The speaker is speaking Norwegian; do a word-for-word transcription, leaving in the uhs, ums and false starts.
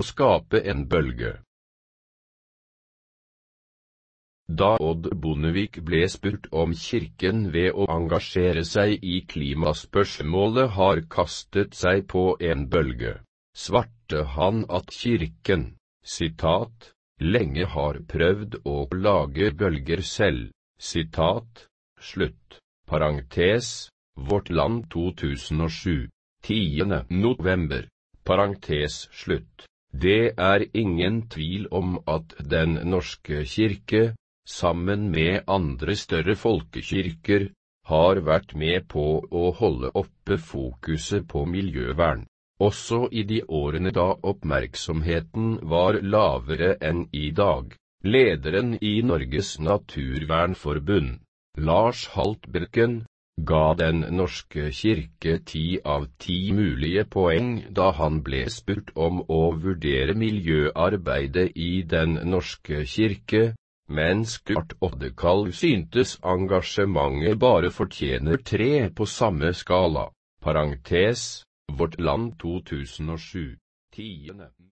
å skape en bølge. Da Odd Bondevik ble spurt om kirken ved å engasjere seg i klimaspørsmålet har kastet seg på en bølge, svarte han at kirken, sitat, lenge har prøvd å lage bølger selv, sitat, slutt, parentes, Vårt Land to tusen og sju, tiende november, parentes slutt. Det er ingen tvil om at Den norske kirke, sammen med andre større folkekirker, har vært med på å holde oppe fokuset på miljøvern, også i de årene da oppmerksomheten var lavere enn i dag. Lederen i Norges Naturvernforbund, Lars Haltbrekken, ga Den norske kirke ti av ti mulige poeng da han ble spurt om å vurdere miljøarbeidet i Den norske kirke, mens Kurt Oddekalv syntes engasjementet bare fortjener tre på samme skala, parentes, Vårt Land to tusen og sju, tiende